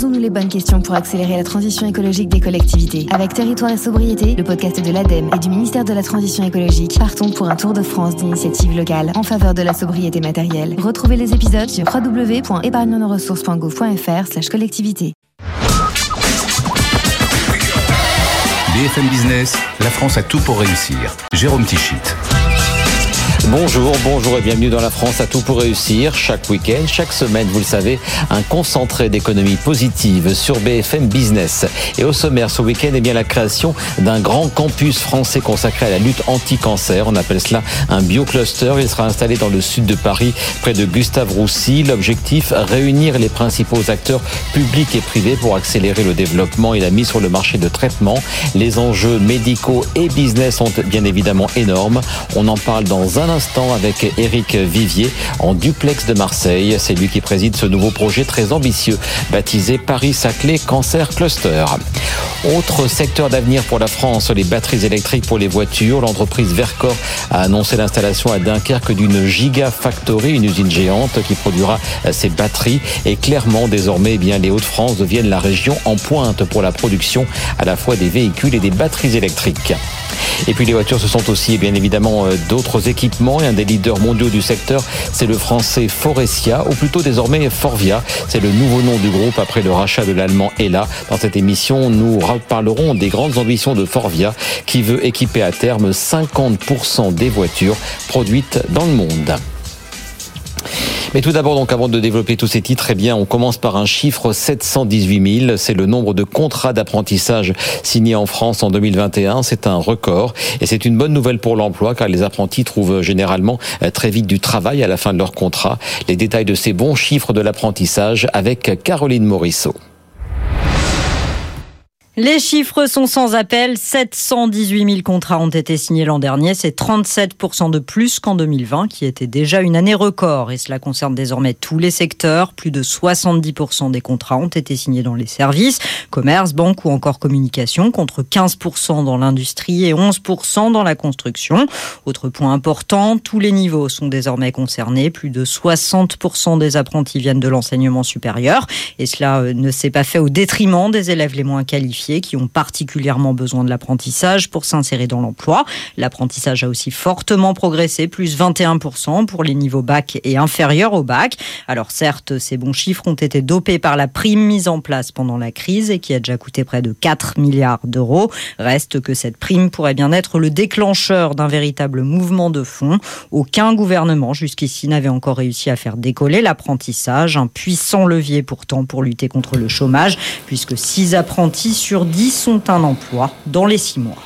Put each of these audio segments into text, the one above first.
Posons-nous les bonnes questions pour accélérer la transition écologique des collectivités. Avec Territoire et Sobriété, le podcast de l'ADEME et du ministère de la Transition écologique, partons pour un tour de France d'initiatives locales en faveur de la sobriété matérielle. Retrouvez les épisodes sur www.épargnenoressources.gouv.fr/collectivité. BFM Business, la France a tout pour réussir. Jérôme Tichit. Bonjour et bienvenue dans La France a tout pour réussir. Chaque week-end, chaque semaine, vous le savez, un concentré d'économie positive sur BFM Business. Et au sommaire ce week-end, la création d'un grand campus français consacré à la lutte anti-cancer. On appelle cela un biocluster. Il sera installé dans le sud de Paris, près de Gustave-Roussy. L'objectif, réunir les principaux acteurs publics et privés pour accélérer le développement et la mise sur le marché de traitements. Les enjeux médicaux et business sont bien évidemment énormes. On en parle dans un instant avec Éric Vivier en duplex de Marseille. C'est lui qui préside ce nouveau projet très ambitieux baptisé Paris-Saclay Cancer Cluster. Autre secteur d'avenir pour la France, les batteries électriques pour les voitures. L'entreprise Verkor a annoncé l'installation à Dunkerque d'une Gigafactory, une usine géante qui produira ces batteries. Et clairement, désormais, les Hauts-de-France deviennent la région en pointe pour la production à la fois des véhicules et des batteries électriques. Et puis les voitures, ce sont aussi bien évidemment d'autres équipements. Et un des leaders mondiaux du secteur, c'est le français Faurecia, ou plutôt désormais Forvia. C'est le nouveau nom du groupe après le rachat de l'allemand Hella. Dans cette émission, nous parlerons des grandes ambitions de Forvia qui veut équiper à terme 50% des voitures produites dans le monde. Mais tout d'abord, donc, avant de développer tous ces titres, on commence par un chiffre, 718 000. C'est le nombre de contrats d'apprentissage signés en France en 2021. C'est un record. Et c'est une bonne nouvelle pour l'emploi, car les apprentis trouvent généralement très vite du travail à la fin de leur contrat. Les détails de ces bons chiffres de l'apprentissage avec Caroline Morisseau. Les chiffres sont sans appel. 718 000 contrats ont été signés l'an dernier. C'est 37% de plus qu'en 2020, qui était déjà une année record. Et cela concerne désormais tous les secteurs. Plus de 70% des contrats ont été signés dans les services, commerce, banque ou encore communication, contre 15% dans l'industrie et 11% dans la construction. Autre point important, tous les niveaux sont désormais concernés. Plus de 60% des apprentis viennent de l'enseignement supérieur. Et cela ne s'est pas fait au détriment des élèves les moins qualifiés, qui ont particulièrement besoin de l'apprentissage pour s'insérer dans l'emploi. L'apprentissage a aussi fortement progressé, plus 21% pour les niveaux bac et inférieurs au bac. Alors certes, ces bons chiffres ont été dopés par la prime mise en place pendant la crise et qui a déjà coûté près de 4 milliards d'euros. Reste que cette prime pourrait bien être le déclencheur d'un véritable mouvement de fond. Aucun gouvernement jusqu'ici n'avait encore réussi à faire décoller l'apprentissage, un puissant levier pourtant pour lutter contre le chômage, puisque 6 apprentis sur 10 ont un emploi dans les 6 mois.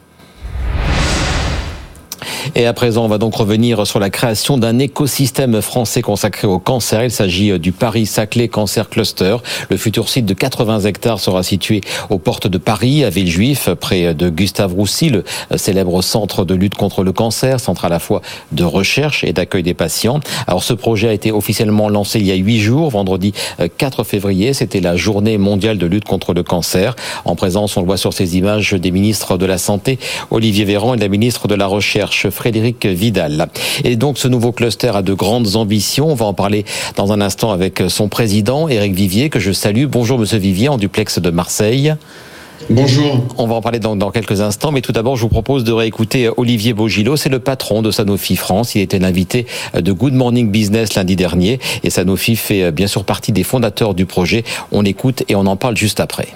Et à présent, on va donc revenir sur la création d'un écosystème français consacré au cancer. Il s'agit du Paris-Saclay Cancer Cluster. Le futur site de 80 hectares sera situé aux portes de Paris, à Villejuif, près de Gustave-Roussy, le célèbre centre de lutte contre le cancer, centre à la fois de recherche et d'accueil des patients. Alors ce projet a été officiellement lancé il y a 8 jours, vendredi 4 février. C'était la journée mondiale de lutte contre le cancer. En présence, on le voit sur ces images, des ministres de la Santé, Olivier Véran, et de la ministre de la Recherche, Frédérique Vidal. Et donc ce nouveau cluster a de grandes ambitions. On va en parler dans un instant avec son président, Éric Vivier, que je salue. Bonjour Monsieur Vivier, en duplex de Marseille. Bonjour. On va en parler dans quelques instants, mais tout d'abord, je vous propose de réécouter Olivier Beaugillot. C'est le patron de Sanofi France. Il était l'invité de Good Morning Business lundi dernier. Et Sanofi fait bien sûr partie des fondateurs du projet. On l'écoute et on en parle juste après.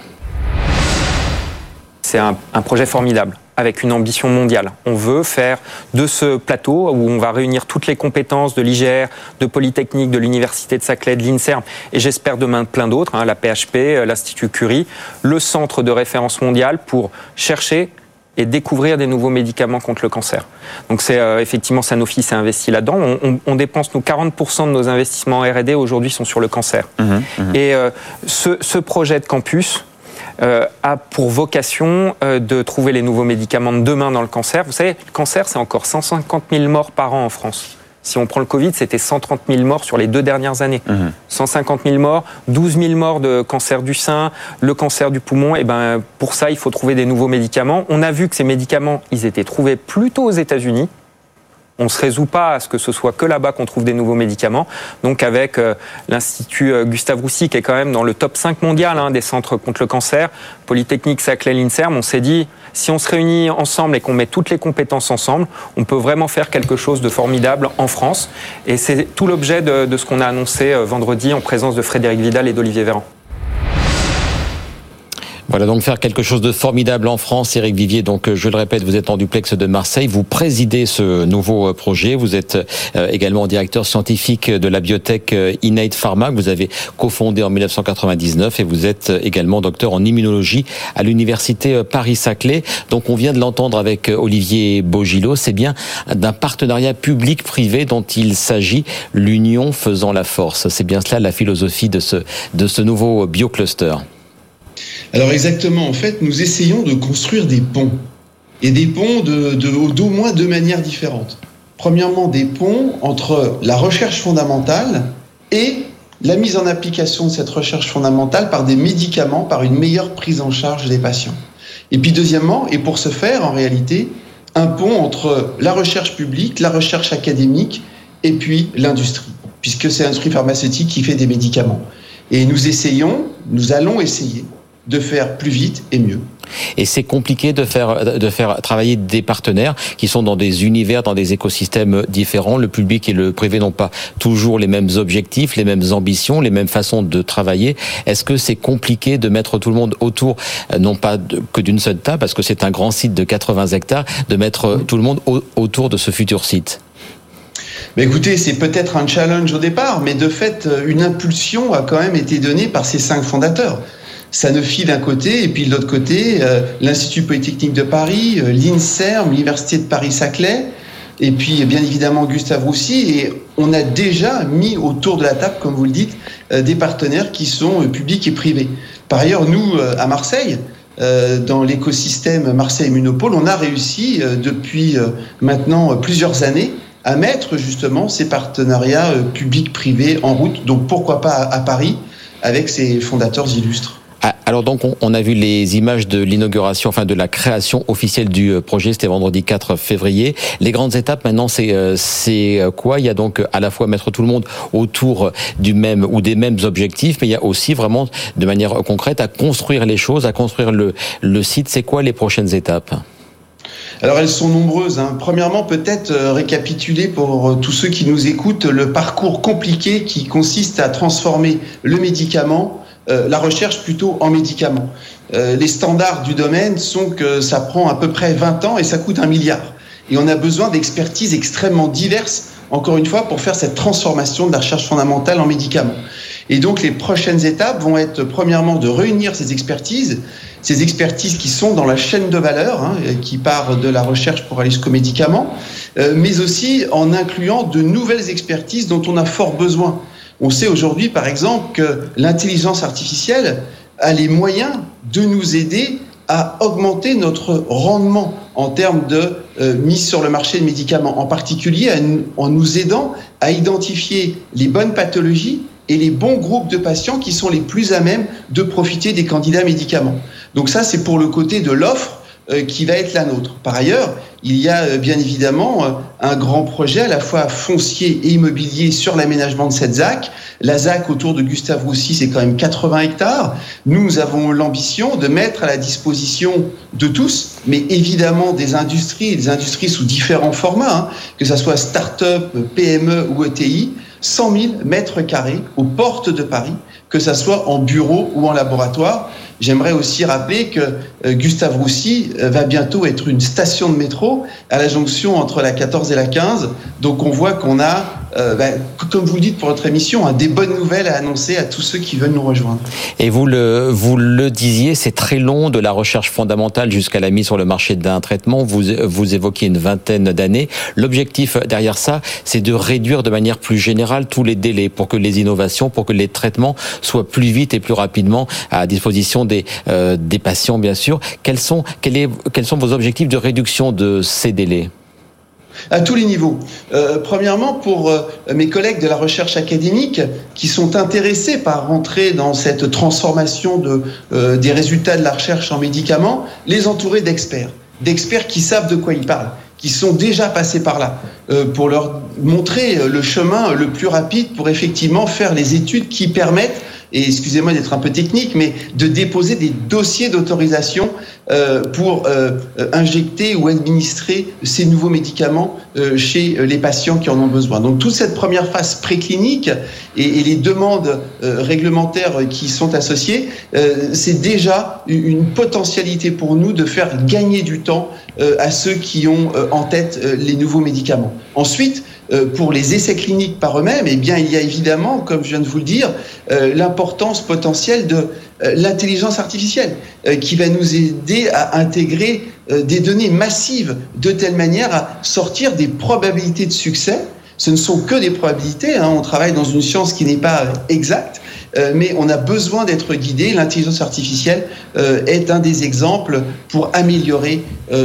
C'est un projet formidable, avec une ambition mondiale. On veut faire de ce plateau, où on va réunir toutes les compétences de l'IGR, de Polytechnique, de l'Université de Saclay, de l'INSERM, et j'espère demain plein d'autres, la PHP, l'Institut Curie, le centre de référence mondiale pour chercher et découvrir des nouveaux médicaments contre le cancer. Donc c'est effectivement, Sanofi s'est investi là-dedans. On dépense, nous, 40% de nos investissements en R&D aujourd'hui sont sur le cancer. Et ce projet de campus a pour vocation de trouver les nouveaux médicaments de demain dans le cancer. Vous savez, le cancer, c'est encore 150 000 morts par an en France. Si on prend le Covid, c'était 130 000 morts sur les 2 dernières années. 150 000 morts, 12 000 morts de cancer du sein, le cancer du poumon. Et pour ça, il faut trouver des nouveaux médicaments. On a vu que ces médicaments, ils étaient trouvés plutôt aux États-Unis. On ne se résout pas à ce que ce soit que là-bas qu'on trouve des nouveaux médicaments. Donc avec l'Institut Gustave Roussy, qui est quand même dans le top 5 mondial des centres contre le cancer, Polytechnique, Saclay, l'INSERM, on s'est dit, si on se réunit ensemble et qu'on met toutes les compétences ensemble, on peut vraiment faire quelque chose de formidable en France. Et c'est tout l'objet de ce qu'on a annoncé vendredi en présence de Frédéric Vidal et d'Olivier Véran. Voilà, donc faire quelque chose de formidable en France. Éric Vivier, donc je le répète, vous êtes en duplex de Marseille, vous présidez ce nouveau projet, vous êtes également directeur scientifique de la biotech Innate Pharma, que vous avez cofondé en 1999, et vous êtes également docteur en immunologie à l'université Paris-Saclay. Donc on vient de l'entendre avec Olivier Bogilot, c'est bien d'un partenariat public-privé dont il s'agit, l'union faisant la force. C'est bien cela la philosophie de ce nouveau biocluster. Alors exactement, en fait, nous essayons de construire des ponts. Et des ponts d'au moins deux manières différentes. Premièrement, des ponts entre la recherche fondamentale et la mise en application de cette recherche fondamentale par des médicaments, par une meilleure prise en charge des patients. Et puis deuxièmement, et pour ce faire, en réalité, un pont entre la recherche publique, la recherche académique et puis l'industrie, puisque c'est l'industrie pharmaceutique qui fait des médicaments. Et nous allons essayer de faire plus vite et mieux. Et c'est compliqué de faire travailler des partenaires qui sont dans des univers, dans des écosystèmes différents. Le public et le privé n'ont pas toujours les mêmes objectifs, les mêmes ambitions, les mêmes façons de travailler. Est-ce que c'est compliqué de mettre tout le monde autour, non pas que d'une seule table, parce que c'est un grand site de 80 hectares, de mettre tout le monde autour de ce futur site ? Mais écoutez, c'est peut-être un challenge au départ, mais de fait, une impulsion a quand même été donnée par ces 5 fondateurs. Sanofi d'un côté, et puis de l'autre côté, l'Institut Polytechnique de Paris, l'INSERM, l'Université de Paris-Saclay, et puis bien évidemment Gustave Roussy. Et on a déjà mis autour de la table, comme vous le dites, des partenaires qui sont publics et privés. Par ailleurs, nous, à Marseille, dans l'écosystème Marseille Immunopole, on a réussi depuis maintenant plusieurs années à mettre justement ces partenariats publics-privés en route. Donc pourquoi pas à Paris avec ces fondateurs illustres. Alors donc on a vu les images de l'inauguration, enfin de la création officielle du projet, c'était vendredi 4 février. Les grandes étapes maintenant c'est quoi ? Il y a donc à la fois mettre tout le monde autour du même ou des mêmes objectifs, mais il y a aussi vraiment de manière concrète à construire les choses, à construire le site. C'est quoi les prochaines étapes ? Alors elles sont nombreuses. Premièrement, peut-être récapituler pour tous ceux qui nous écoutent le parcours compliqué qui consiste à transformer le médicament, la recherche plutôt en médicament. Les standards du domaine sont que ça prend à peu près 20 ans et ça coûte 1 milliard. Et on a besoin d'expertises extrêmement diverses, encore une fois, pour faire cette transformation de la recherche fondamentale en médicaments. Et donc les prochaines étapes vont être premièrement de réunir ces expertises qui sont dans la chaîne de valeur, qui part de la recherche pour aller jusqu'au médicament, mais aussi en incluant de nouvelles expertises dont on a fort besoin. On sait aujourd'hui, par exemple, que l'intelligence artificielle a les moyens de nous aider à augmenter notre rendement en termes de mise sur le marché de médicaments, en particulier en nous aidant à identifier les bonnes pathologies et les bons groupes de patients qui sont les plus à même de profiter des candidats médicaments. Donc ça, c'est pour le côté de l'offre qui va être la nôtre. Par ailleurs, il y a bien évidemment un grand projet à la fois foncier et immobilier sur l'aménagement de cette ZAC. La ZAC autour de Gustave Roussy, c'est quand même 80 hectares. Nous avons l'ambition de mettre à la disposition de tous, mais évidemment des industries sous différents formats, que ce soit start-up, PME ou ETI, 100 000 mètres carrés aux portes de Paris, que ça soit en bureau ou en laboratoire. J'aimerais aussi rappeler que Gustave Roussy va bientôt être une station de métro à la jonction entre la 14 et la 15. Donc on voit qu'on a, comme vous le dites pour votre émission, des bonnes nouvelles à annoncer à tous ceux qui veulent nous rejoindre. Et vous le disiez, c'est très long, de la recherche fondamentale jusqu'à la mise sur le marché d'un traitement. Vous évoquiez une vingtaine d'années. L'objectif derrière ça, c'est de réduire de manière plus générale tous les délais pour que les innovations, pour que les traitements soient plus vite et plus rapidement à disposition des patients, bien sûr. Quels sont vos objectifs de réduction de ces délais ? À tous les niveaux. Premièrement, pour mes collègues de la recherche académique qui sont intéressés par rentrer dans cette transformation des résultats de la recherche en médicaments, les entourer d'experts qui savent de quoi ils parlent, qui sont déjà passés par là, pour leur montrer le chemin le plus rapide pour effectivement faire les études qui permettent, et excusez-moi d'être un peu technique, mais de déposer des dossiers d'autorisation pour injecter ou administrer ces nouveaux médicaments chez les patients qui en ont besoin. Donc toute cette première phase préclinique et les demandes réglementaires qui sont associées, c'est déjà une potentialité pour nous de faire gagner du temps à ceux qui ont en tête les nouveaux médicaments. Ensuite, pour les essais cliniques par eux-mêmes, eh bien, il y a évidemment, comme je viens de vous le dire, l'importance potentielle de l'intelligence artificielle qui va nous aider à intégrer des données massives de telle manière à sortir des probabilités de succès. Ce ne sont que des probabilités, hein. On travaille dans une science qui n'est pas exacte, mais on a besoin d'être guidé. L'intelligence artificielle est un des exemples pour améliorer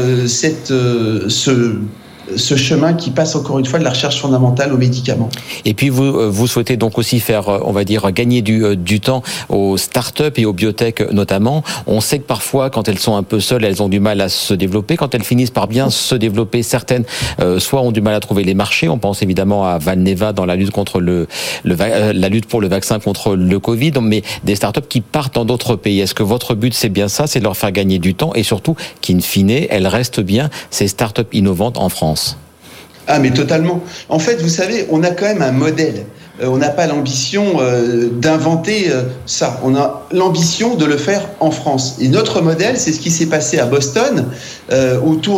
ce chemin qui passe encore une fois de la recherche fondamentale aux médicaments. Et puis vous souhaitez donc aussi faire, on va dire, gagner du temps aux startups et aux biotech notamment. On sait que parfois, quand elles sont un peu seules, elles ont du mal à se développer. Quand elles finissent par bien se développer, certaines soit ont du mal à trouver les marchés. On pense évidemment à Valneva dans la lutte contre la lutte pour le vaccin contre le Covid, mais des startups qui partent dans d'autres pays. Est-ce que votre but c'est bien ça, c'est de leur faire gagner du temps et surtout qu'in fine, elles restent bien ces startups innovantes en France? Ah mais totalement. En fait, vous savez, on a quand même un modèle. On n'a pas l'ambition d'inventer ça. On a l'ambition de le faire en France. Et notre modèle, c'est ce qui s'est passé à Boston, autour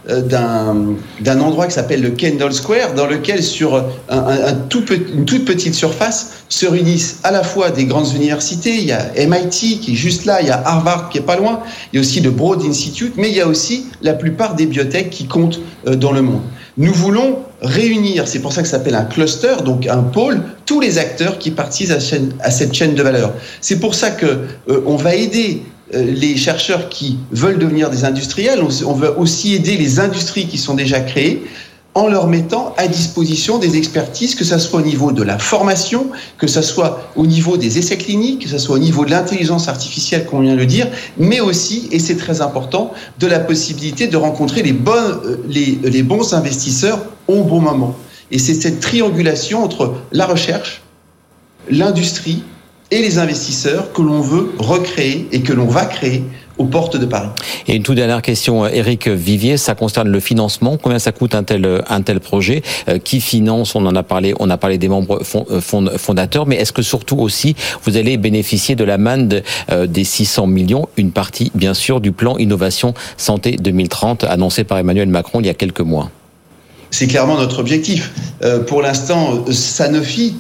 d'un endroit qui s'appelle le Kendall Square, dans lequel sur une toute petite surface se réunissent à la fois des grandes universités. Il y a MIT qui est juste là, il y a Harvard qui est pas loin, il y a aussi le Broad Institute, mais il y a aussi la plupart des biotech qui comptent dans le monde. Nous voulons réunir, c'est pour ça que ça s'appelle un cluster, donc un pôle, tous les acteurs qui participent à cette chaîne de valeur. C'est pour ça que on va aider les chercheurs qui veulent devenir des industriels. On va aussi aider les industries qui sont déjà créées en leur mettant à disposition des expertises, que ce soit au niveau de la formation, que ce soit au niveau des essais cliniques, que ce soit au niveau de l'intelligence artificielle, comme on vient de le dire, mais aussi, et c'est très important, de la possibilité de rencontrer les bons investisseurs au bon moment. Et c'est cette triangulation entre la recherche, l'industrie et les investisseurs que l'on veut recréer et que l'on va créer aux portes de Paris. Et une toute dernière question, Éric Vivier, ça concerne le financement. Combien ça coûte un tel projet? Qui finance? On a parlé des membres fondateurs, mais est-ce que surtout aussi vous allez bénéficier de la manne des 600 millions, une partie bien sûr du plan Innovation Santé 2030 annoncé par Emmanuel Macron il y a quelques mois? C'est clairement notre objectif. Pour l'instant, Sanofi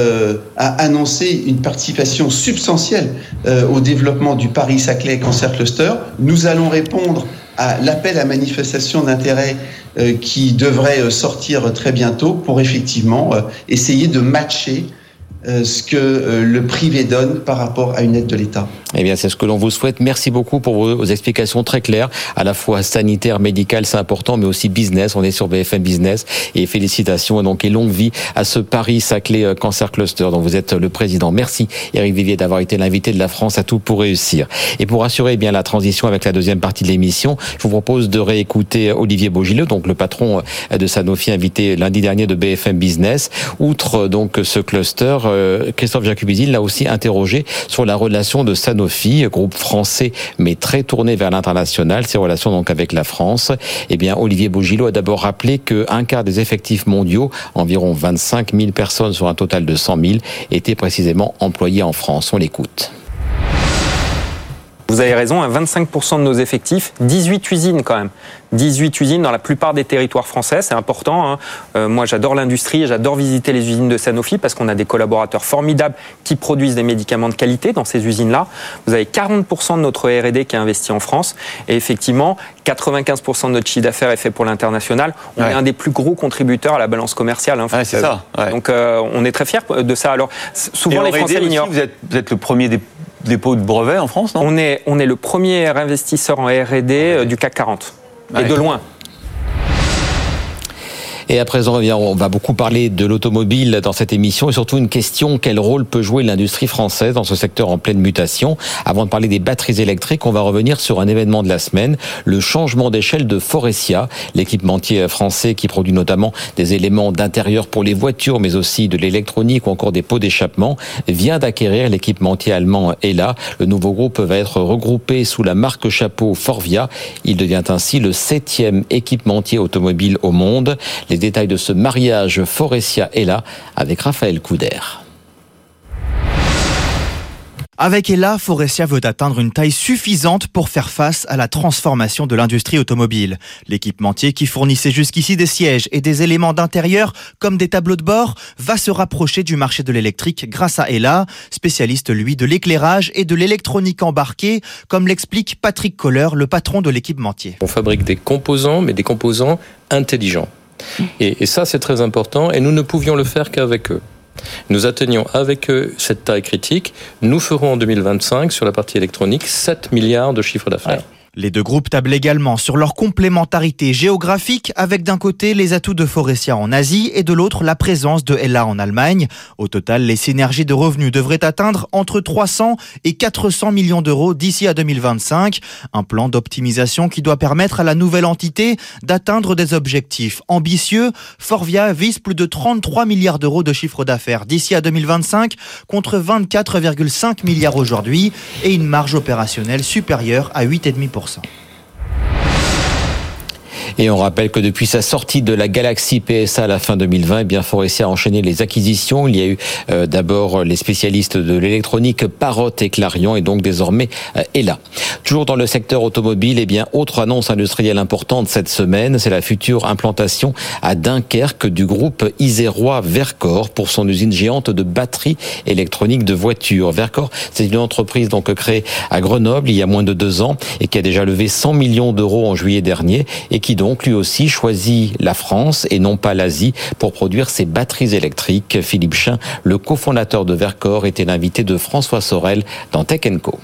a annoncé une participation substantielle au développement du Paris-Saclay Cancer Cluster. Nous allons répondre à l'appel à manifestation d'intérêt qui devrait sortir très bientôt pour effectivement essayer de matcher ce que le privé donne par rapport à une aide de l'État. Eh bien, c'est ce que l'on vous souhaite. Merci beaucoup pour vos explications très claires, à la fois sanitaire, médical, c'est important, mais aussi business. On est sur BFM Business et félicitations donc et longue vie à ce Paris-Saclay Cancer Cluster dont vous êtes le président. Merci Éric Vivier d'avoir été l'invité de la France à tout pour réussir. Et pour assurer bien la transition avec la deuxième partie de l'émission, je vous propose de réécouter Olivier Beaugilleux, donc le patron de Sanofi, invité lundi dernier de BFM Business. Outre donc ce cluster, Christophe Jacubizil l'a aussi interrogé sur la relation de Sanofi, groupe français mais très tourné vers l'international, ses relations donc avec la France. Eh bien, Olivier Beaugilleux a d'abord rappelé qu'un quart des effectifs mondiaux, environ 25 000 personnes sur un total de 100 000, étaient précisément employés en France. On l'écoute. Vous avez raison, 25% de nos effectifs, 18 usines quand même. 18 usines dans la plupart des territoires français, c'est important. Moi, j'adore l'industrie et j'adore visiter les usines de Sanofi parce qu'on a des collaborateurs formidables qui produisent des médicaments de qualité dans ces usines-là. Vous avez 40% de notre R&D qui est investi en France et effectivement, 95% de notre chiffre d'affaires est fait pour l'international. On est un des plus gros contributeurs à la balance commerciale. C'est ça. Ouais. Donc, on est très fiers de ça. Alors, souvent les Français l'ignorent. Vous êtes le premier dépôt de brevets en France, non ? On est le premier investisseur en R&D du CAC 40. Et de loin. Et à présent, on va beaucoup parler de l'automobile dans cette émission et surtout une question, quel rôle peut jouer l'industrie française dans ce secteur en pleine mutation? Avant de parler des batteries électriques, on va revenir sur un événement de la semaine, le changement d'échelle de Faurecia, l'équipementier français qui produit notamment des éléments d'intérieur pour les voitures, mais aussi de l'électronique ou encore des pots d'échappement, vient d'acquérir l'équipementier allemand HELLA. Le nouveau groupe va être regroupé sous la marque chapeau Forvia. Il devient ainsi le 7e équipementier automobile au monde. Les détails de ce mariage Faurecia-HELLA avec Raphaël Couder. Avec HELLA, Faurecia veut atteindre une taille suffisante pour faire face à la transformation de l'industrie automobile. L'équipementier qui fournissait jusqu'ici des sièges et des éléments d'intérieur comme des tableaux de bord va se rapprocher du marché de l'électrique grâce à HELLA, spécialiste lui de l'éclairage et de l'électronique embarquée, comme l'explique Patrick Kohler, le patron de l'équipementier. On fabrique des composants, mais des composants intelligents. Et ça, c'est très important, et nous ne pouvions le faire qu'avec eux. Nous atteignions avec eux cette taille critique. Nous ferons en 2025, sur la partie électronique, 7 milliards de chiffre d'affaires. Les deux groupes tablent également sur leur complémentarité géographique avec d'un côté les atouts de Faurecia en Asie et de l'autre la présence de HELLA en Allemagne. Au total, les synergies de revenus devraient atteindre entre 300 et 400 millions d'euros d'ici à 2025. Un plan d'optimisation qui doit permettre à la nouvelle entité d'atteindre des objectifs ambitieux. Forvia vise plus de 33 milliards d'euros de chiffre d'affaires d'ici à 2025 contre 24,5 milliards aujourd'hui et une marge opérationnelle supérieure à 8,5%. Et on rappelle que depuis sa sortie de la Galaxy PSA à la fin 2020, eh bien Faurecia a enchaîné les acquisitions. Il y a eu d'abord les spécialistes de l'électronique Parrot et Clarion et donc désormais HELLA. Toujours dans le secteur automobile, eh bien autre annonce industrielle importante cette semaine, c'est la future implantation à Dunkerque du groupe isérois Verkor pour son usine géante de batteries électroniques de voitures. Verkor, c'est une entreprise donc créée à Grenoble il y a moins de 2 ans et qui a déjà levé 100 millions d'euros en juillet dernier et qui donc lui aussi choisit la France et non pas l'Asie pour produire ses batteries électriques. Philippe Chin, le cofondateur de Verkor, était l'invité de François Sorel dans Tech & Co.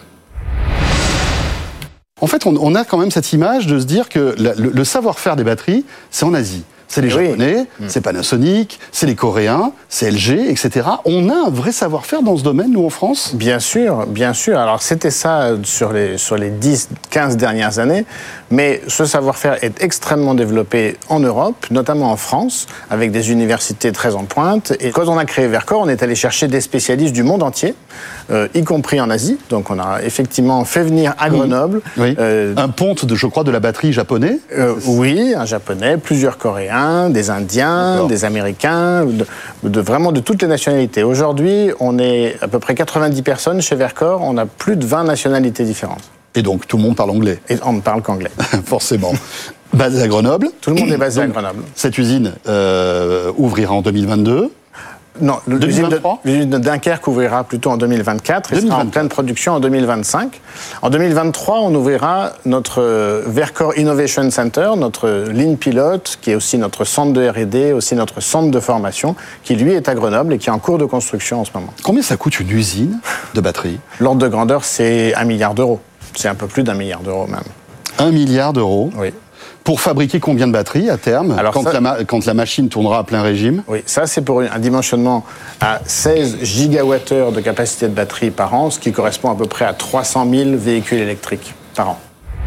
En fait, on a quand même cette image de se dire que le savoir-faire des batteries, c'est en Asie. C'est les Japonais, c'est Panasonic, c'est les Coréens, c'est LG, etc. On a un vrai savoir-faire dans ce domaine, nous, en France ? Bien sûr, bien sûr. Alors, c'était ça sur les 10-15 dernières années. Mais ce savoir-faire est extrêmement développé en Europe, notamment en France, avec des universités très en pointe. Et quand on a créé Verkor, on est allé chercher des spécialistes du monde entier, y compris en Asie. Donc, on a effectivement fait venir à Grenoble... Oui. Un ponte, je crois, de la batterie japonais ? Oui, un japonais, plusieurs Coréens, des Indiens, des Américains, vraiment de toutes les nationalités. Aujourd'hui, on est à peu près 90 personnes chez Verkor, on a plus de 20 nationalités différentes. Et donc, tout le monde parle anglais. Et on ne parle qu'anglais. Forcément. Basé à Grenoble. Tout le monde est basé à Grenoble. Cette usine ouvrira en 2022. Non, l'usine de Dunkerque ouvrira plutôt en 2024 et sera en pleine production en 2025. En 2023, on ouvrira notre Verkor Innovation Center, notre ligne pilote, qui est aussi notre centre de R&D, aussi notre centre de formation, qui lui est à Grenoble et qui est en cours de construction en ce moment. Combien ça coûte une usine de batterie ? L'ordre de grandeur, c'est 1 milliard d'euros. C'est un peu plus d'1 milliard d'euros même. 1 milliard d'euros ? Oui. Pour fabriquer combien de batteries à terme, quand la machine tournera à plein régime ? Oui, ça c'est pour un dimensionnement à 16 gigawattheures de capacité de batterie par an, ce qui correspond à peu près à 300 000 véhicules électriques par an.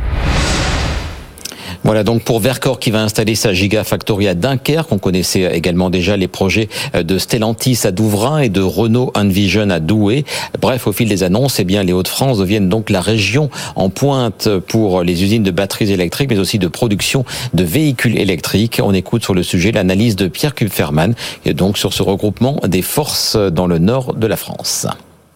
Voilà donc pour Verkor qui va installer sa Gigafactory à Dunkerque. On connaissait également déjà les projets de Stellantis à Douvrin et de Renault Envision à Douai. Bref, au fil des annonces, eh bien, les Hauts-de-France deviennent donc la région en pointe pour les usines de batteries électriques, mais aussi de production de véhicules électriques. On écoute sur le sujet l'analyse de Pierre Kupferman, et donc sur ce regroupement des forces dans le nord de la France.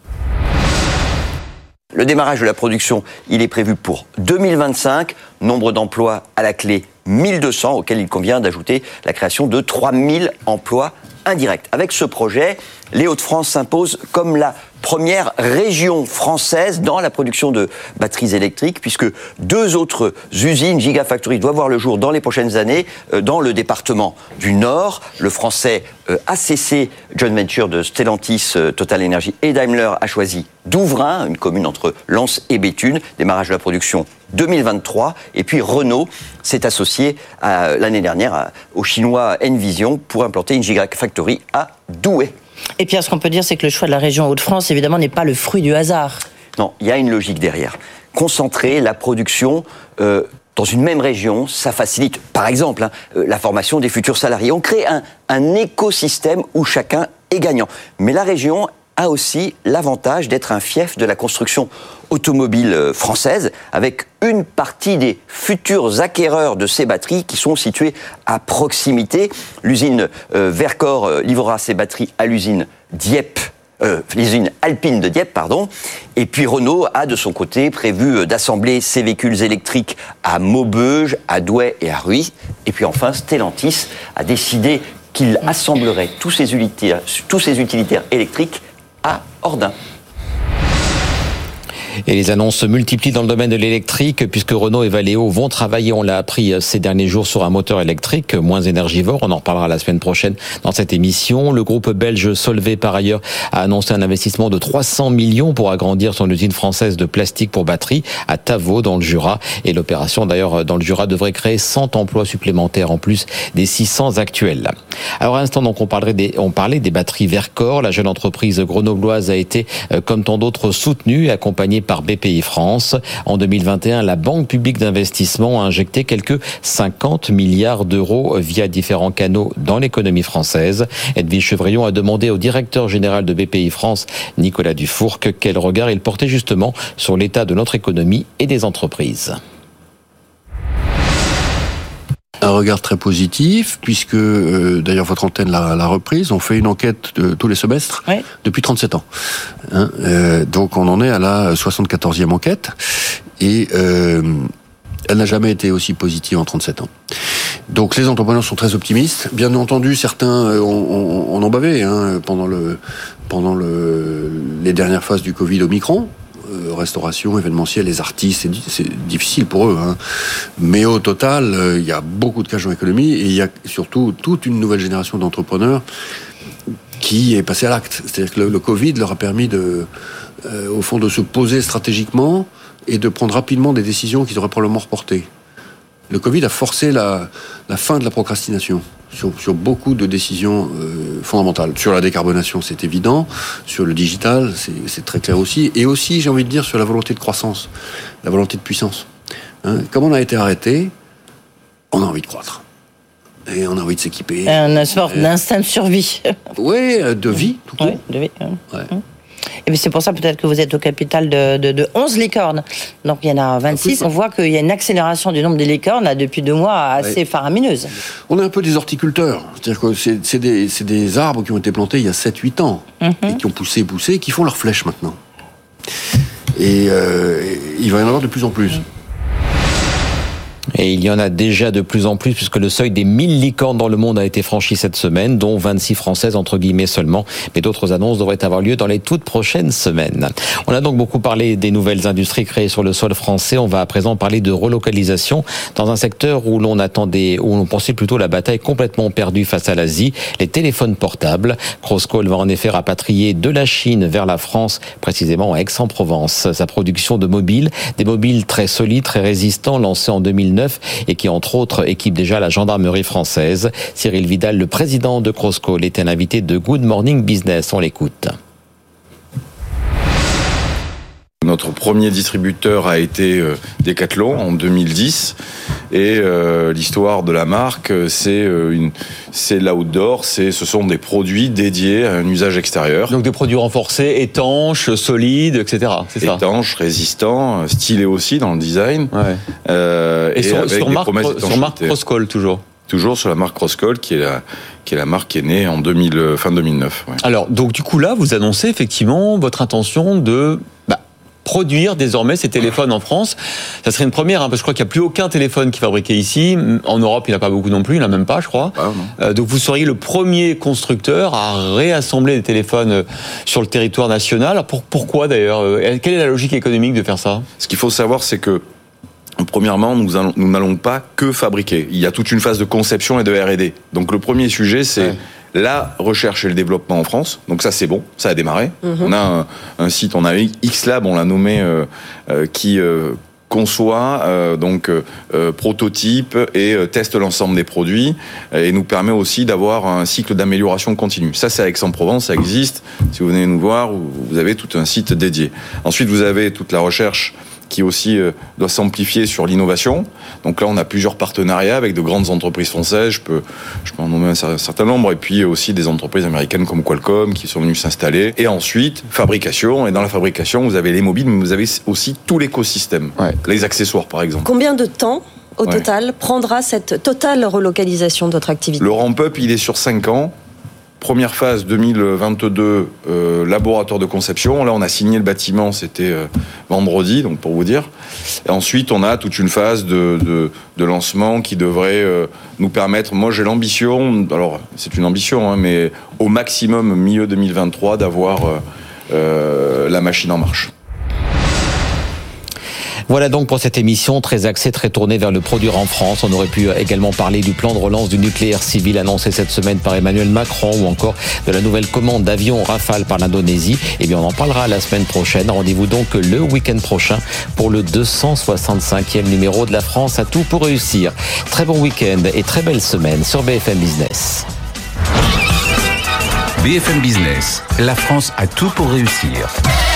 Le démarrage de la production, il est prévu pour 2025. Nombre d'emplois à la clé, 1200, auquel il convient d'ajouter la création de 3000 emplois indirects. Avec ce projet, les Hauts-de-France s'imposent comme la première région française dans la production de batteries électriques, puisque 2 autres usines Gigafactory doivent voir le jour dans les prochaines années dans le département du Nord. Le français ACC, joint venture de Stellantis, Total Energy et Daimler, a choisi Douvrin, une commune entre Lens et Béthune, démarrage de la production 2023. Et puis Renault s'est associé l'année dernière au chinois Envision pour implanter une Gigafactory à Douai. Et Pierre, ce qu'on peut dire, c'est que le choix de la région Hauts-de-France, évidemment, n'est pas le fruit du hasard. Non, il y a une logique derrière. Concentrer la production dans une même région, ça facilite, par exemple, la formation des futurs salariés. On crée un écosystème où chacun est gagnant. Mais la région a aussi l'avantage d'être un fief de la construction automobile française, avec une partie des futurs acquéreurs de ces batteries qui sont situés à proximité. L'usine Vercor livrera ses batteries à l'usine Dieppe, l'usine alpine de Dieppe, pardon. Et puis Renault a de son côté prévu d'assembler ses véhicules électriques à Maubeuge, à Douai et à Rhuys. Et puis enfin, Stellantis a décidé qu'il assemblerait tous ses utilitaires électriques à Ordin. Et les annonces se multiplient dans le domaine de l'électrique, puisque Renault et Valeo vont travailler, on l'a appris ces derniers jours, sur un moteur électrique moins énergivore. On en reparlera la semaine prochaine dans cette émission. Le groupe belge Solvay, par ailleurs, a annoncé un investissement de 300 millions pour agrandir son usine française de plastique pour batterie à Tavaux, dans le Jura. Et l'opération, d'ailleurs, dans le Jura, devrait créer 100 emplois supplémentaires en plus des 600 actuels. Alors, à l'instant, donc, on parlait des batteries Vercor. La jeune entreprise grenobloise a été, comme tant d'autres, soutenue et accompagnée par BPI France. En 2021, la Banque publique d'investissement a injecté quelques 50 milliards d'euros via différents canaux dans l'économie française. Edwige Chevrillon a demandé au directeur général de BPI France, Nicolas Dufourcq, quel regard il portait justement sur l'état de notre économie et des entreprises. Un regard très positif, puisque d'ailleurs votre antenne l'a reprise, on fait une enquête tous les semestres depuis 37 ans. Donc on en est à la 74e enquête, et elle n'a jamais été aussi positive en 37 ans. Donc les entrepreneurs sont très optimistes. Bien entendu, certains on en bavait pendant les dernières phases du Covid Omicron. Restauration, événementiel, les artistes, c'est difficile pour eux. Mais au total, il y a beaucoup de cash dans l'économie, et il y a surtout toute une nouvelle génération d'entrepreneurs qui est passée à l'acte. C'est-à-dire que le Covid leur a permis au fond, de se poser stratégiquement et de prendre rapidement des décisions qu'ils auraient probablement reportées. Le Covid a forcé la fin de la procrastination sur beaucoup de décisions fondamentales. Sur la décarbonation, c'est évident. Sur le digital, c'est très clair aussi. Et aussi, j'ai envie de dire, sur la volonté de croissance, la volonté de puissance. Comme on a été arrêté, on a envie de croître. Et on a envie de s'équiper. Un sorte d'instinct de survie. Oui, de vie, tout court. Oui, de vie. Ouais. Et c'est pour ça peut-être que vous êtes au capital de 11 licornes. Donc il y en a 26. On voit qu'il y a une accélération du nombre des licornes là, depuis 2 mois assez faramineuse. On est un peu des horticulteurs. C'est-à-dire que c'est des arbres qui ont été plantés il y a 7-8 ans et qui ont poussé, qui font leur flèche maintenant. Et il va y en avoir de plus en plus. Et il y en a déjà de plus en plus, puisque le seuil des 1000 licornes dans le monde a été franchi cette semaine, dont 26 françaises entre guillemets seulement. Mais d'autres annonces devraient avoir lieu dans les toutes prochaines semaines. On a donc beaucoup parlé des nouvelles industries créées sur le sol français. On va à présent parler de relocalisation dans un secteur où l'on pensait plutôt la bataille complètement perdue face à l'Asie, les téléphones portables. Crosscall va en effet rapatrier de la Chine vers la France, précisément à Aix-en-Provence. Sa production de mobiles, des mobiles très solides, très résistants, lancés en 2009, et qui, entre autres, équipe déjà la gendarmerie française. Cyril Vidal, le président de Crosscall, était l'invité de Good Morning Business. On l'écoute. Notre premier distributeur a été Decathlon en 2010, et l'histoire de la marque, c'est l'outdoor, ce sont des produits dédiés à un usage extérieur. Donc des produits renforcés, étanches, solides, etc. C'est ça. Étanches, résistants, stylés aussi dans le design. Ouais. Et sur marque Crosscall toujours. Toujours sur la marque Crosscall, qui est la marque qui est née en fin 2009. Ouais. Alors, donc du coup là, vous annoncez effectivement votre intention de produire désormais ces téléphones en France. Ça serait une première, parce que je crois qu'il n'y a plus aucun téléphone qui est fabriqué ici. En Europe, il n'y en a pas beaucoup non plus, il n'y en a même pas, je crois. Donc vous seriez le premier constructeur à réassembler des téléphones sur le territoire national. Alors pourquoi d'ailleurs ? Quelle est la logique économique de faire ça ? Ce qu'il faut savoir, c'est que premièrement, nous n'allons pas que fabriquer. Il y a toute une phase de conception et de R&D. Donc le premier sujet, c'est la recherche et le développement en France. Donc ça, c'est bon, ça a démarré. On a un site, on a X-Lab, on l'a nommé, qui conçoit, prototype et teste l'ensemble des produits et nous permet aussi d'avoir un cycle d'amélioration continue. Ça, c'est à Aix-en-Provence, ça existe. Si vous venez nous voir, vous avez tout un site dédié. Ensuite, vous avez toute la recherche qui aussi doit s'amplifier sur l'innovation. Donc là, on a plusieurs partenariats avec de grandes entreprises françaises. Je peux en nommer un certain nombre. Et puis aussi des entreprises américaines comme Qualcomm qui sont venues s'installer. Et ensuite, fabrication. Et dans la fabrication, vous avez les mobiles, mais vous avez aussi tout l'écosystème. Les accessoires, par exemple. Combien de temps, au total, prendra cette totale relocalisation de votre activité ? Le ramp-up, il est sur 5 ans. Première phase 2022, laboratoire de conception. Là, on a signé le bâtiment, c'était vendredi, donc pour vous dire. Et ensuite, on a toute une phase de lancement qui devrait nous permettre. Moi, j'ai l'ambition, alors c'est une ambition, mais au maximum milieu 2023 d'avoir la machine en marche. Voilà donc pour cette émission très axée, très tournée vers le produire en France. On aurait pu également parler du plan de relance du nucléaire civil annoncé cette semaine par Emmanuel Macron ou encore de la nouvelle commande d'avions Rafale par l'Indonésie. Eh bien, on en parlera la semaine prochaine. Rendez-vous donc le week-end prochain pour le 265e numéro de La France a tout pour réussir. Très bon week-end et très belle semaine sur BFM Business. BFM Business, la France a tout pour réussir.